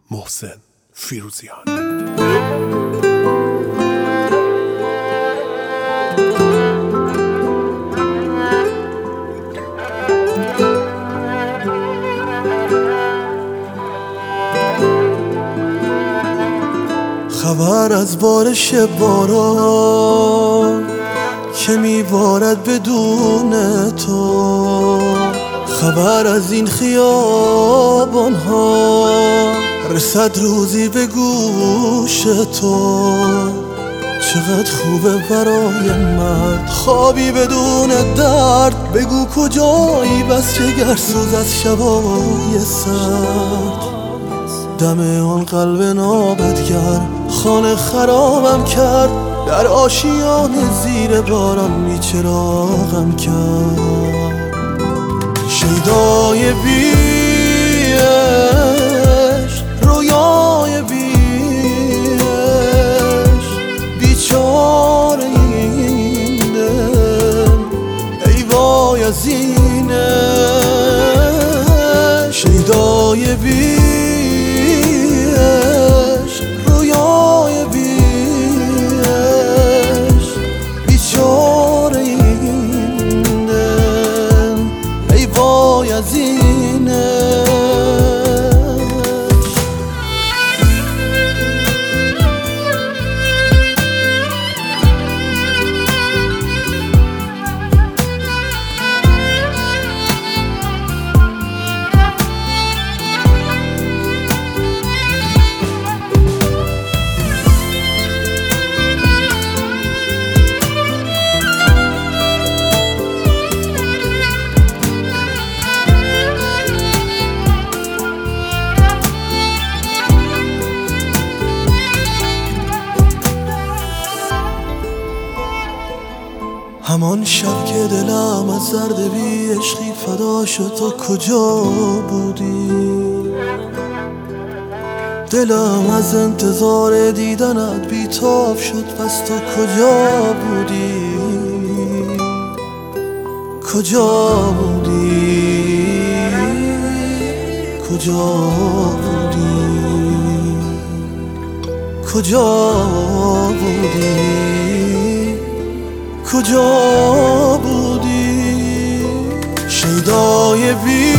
محسن فیروزیان. خبر از بارش باران که میبارد بدون تو، خبر از این خیابان ها رسد روزی به گوش تو. چقدر خوبه برای مرد خوابی بدون درد، بگو کجایی بس جگرسوز از شبای سرد. دم آن قلب نابدگر خانه خرابم کرد، در آشیانه زیر باران بیچراغم کرد. شیدای بیش رویای بیش بیچاره این دل، ای وای از اینه. شیدای بیش رویای بیش بیچاره این دل، ای وای از اینه. همان شب که دلم از درد بی عشقی فدا شد، تو کجا بودی؟ دلم از انتظار دیدنت بیتاب شد، پس تو کجا بودی؟ کجا بودی؟ کجا بودی؟ کجا بودی؟ کجا بودی؟ شیدای بی